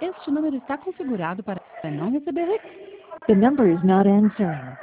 Este número está configurado para não receber recado. The number is not answering.